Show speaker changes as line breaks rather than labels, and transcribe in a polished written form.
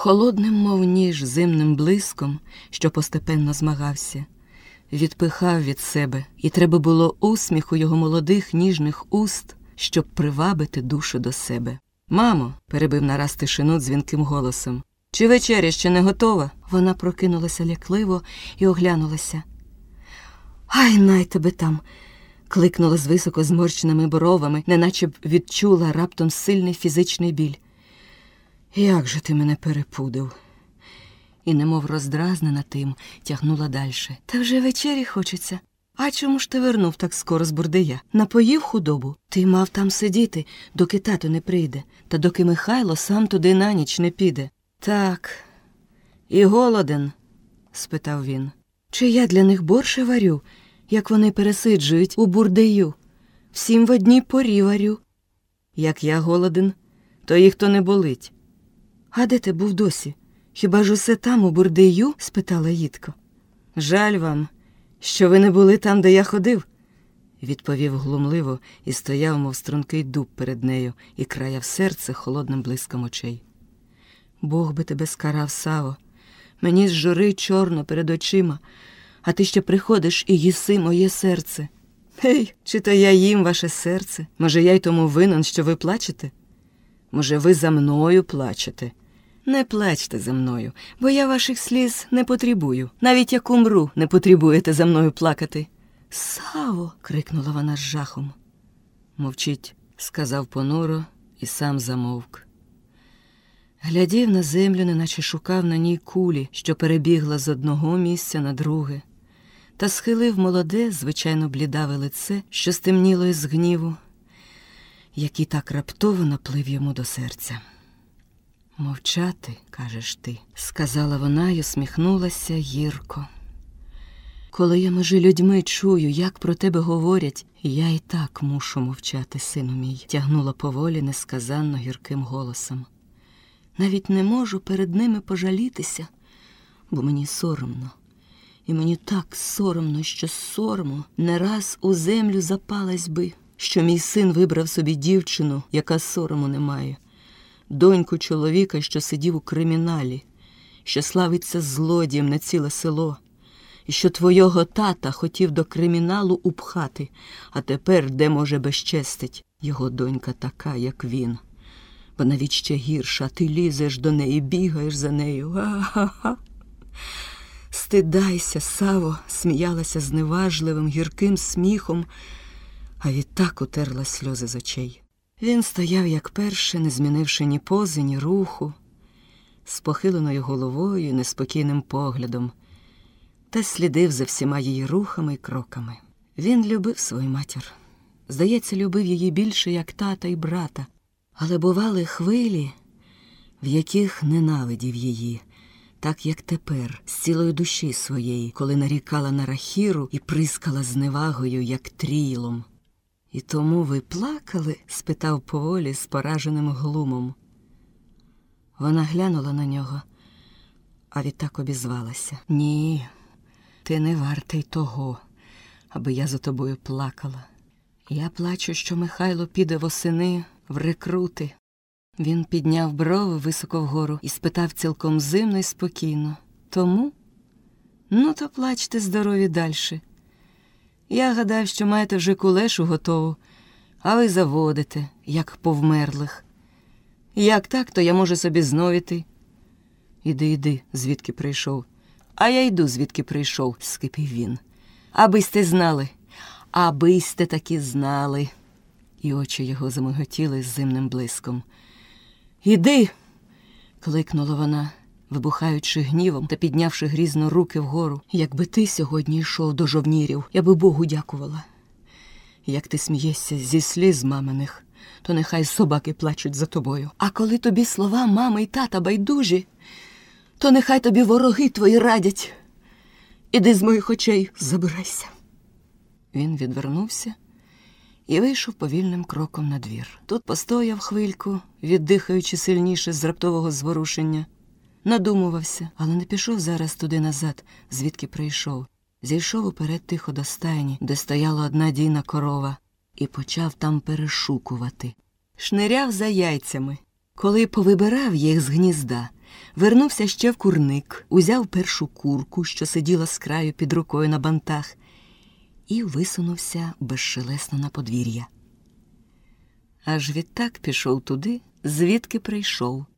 Холодним, мов ніж, зимним блиском, що постепенно змагався, відпихав від себе, і треба було усміху його молодих ніжних уст, щоб привабити душу до себе. «Мамо!» – перебив нараз тишину дзвінким голосом. «Чи вечеря ще не готова?» Вона прокинулася лякливо і оглянулася. «Ай, най тебе там!» – кликнула з високо зморщеними бровами, неначе б відчула раптом сильний фізичний біль. «Як же ти мене перепудив!» І немов роздразнена тим, тягнула дальше. «Та вже вечері хочеться. А чому ж ти вернув так скоро з Бурдея? Напоїв худобу? Ти мав там сидіти, доки тато не прийде, та доки Михайло сам туди на ніч не піде». «Так, і голоден?» – спитав він. «Чи я для них борше варю, як вони пересиджують у Бурдею? Всім в одній порі варю». «Як я голоден, то їх то не болить». «А де ти був досі? Хіба ж усе там, у Бурдею?» – спитала їдко. «Жаль вам, що ви не були там, де я ходив», – відповів глумливо і стояв, мов стрункий дуб перед нею, і краяв серце холодним блиском очей. «Бог би тебе скарав, Саво. Мені зжори чорно перед очима, а ти ще приходиш і їси моє серце». «Гей, чи то я їм ваше серце? Може, я й тому винен, що ви плачете? Може, ви за мною плачете?» «Не плачте за мною, бо я ваших сліз не потребую. Навіть як умру, не потребуєте за мною плакати». «Саво!» – крикнула вона з жахом. «Мовчіть», – сказав понуро і сам замовк. Глядів на землю, неначе шукав на ній кулі, що перебігла з одного місця на друге, та схилив молоде, звичайно блідаве лице, що стемніло із гніву, який так раптово наплив йому до серця. «Мовчати, кажеш ти», – сказала вона й усміхнулася гірко. «Коли я між людьми чую, як про тебе говорять, я і так мушу мовчати, сину мій», – тягнула поволі несказанно гірким голосом. «Навіть не можу перед ними пожалітися, бо мені соромно. І мені так соромно, що сорому не раз у землю запалась би, що мій син вибрав собі дівчину, яка сорому не має. Доньку чоловіка, що сидів у криміналі, що славиться злодієм на ціле село, і що твого тата хотів до криміналу упхати, а тепер де може безчестить? Його донька така, як він. Бо навіть ще гірша, ти лізеш до неї, бігаєш за нею. Га-га-га!» «Стидайся, Саво!» – сміялася зневажливим, гірким сміхом, а відтак утерла сльози з очей. Він стояв, як перше, не змінивши ні пози, ні руху, з похиленою головою і неспокійним поглядом, та слідив за всіма її рухами й кроками. Він любив свою матір. Здається, любив її більше, як тата й брата. Але бували хвилі, в яких ненавидів її, так як тепер, з цілої душі своєї, коли нарікала на Рахіру і прискала зневагою, як трілом. «І тому ви плакали?» – спитав поволі з пораженим глумом. Вона глянула на нього, а відтак обізвалася. «Ні, ти не вартий того, аби я за тобою плакала. Я плачу, що Михайло піде восени в рекрути». Він підняв брови високо вгору і спитав цілком зимно й спокійно. «Тому? Ну, то плачте здорові дальше. Я гадав, що маєте вже кулешу готову, а ви заводите, як повмерлих. Як так, то я можу собі знов іти». «Іди, звідки прийшов». «А я йду, звідки прийшов», – скипів він. «Аби сте знали, аби сте таки знали». І очі його замиготіли з зимним блиском. «Іди!» – кликнула вона, вибухаючи гнівом та піднявши грізно руки вгору. «Якби ти сьогодні йшов до жовнірів, я би Богу дякувала. Як ти смієшся зі сліз маминих, то нехай собаки плачуть за тобою. А коли тобі слова мами й тата байдужі, то нехай тобі вороги твої радять. Іди з моїх очей, забирайся». Він відвернувся і вийшов повільним кроком на двір. Тут постояв хвильку, віддихаючи сильніше з раптового зворушення. Надумувався, але не пішов зараз туди назад, звідки прийшов. Зійшов уперед тихо до стайні, де стояла одна дійна корова, і почав там перешукувати. Шниряв за яйцями. Коли повибирав їх з гнізда, вернувся ще в курник, узяв першу курку, що сиділа з краю під рукою на бантах, і висунувся безшелесно на подвір'я. Аж відтак пішов туди, звідки прийшов,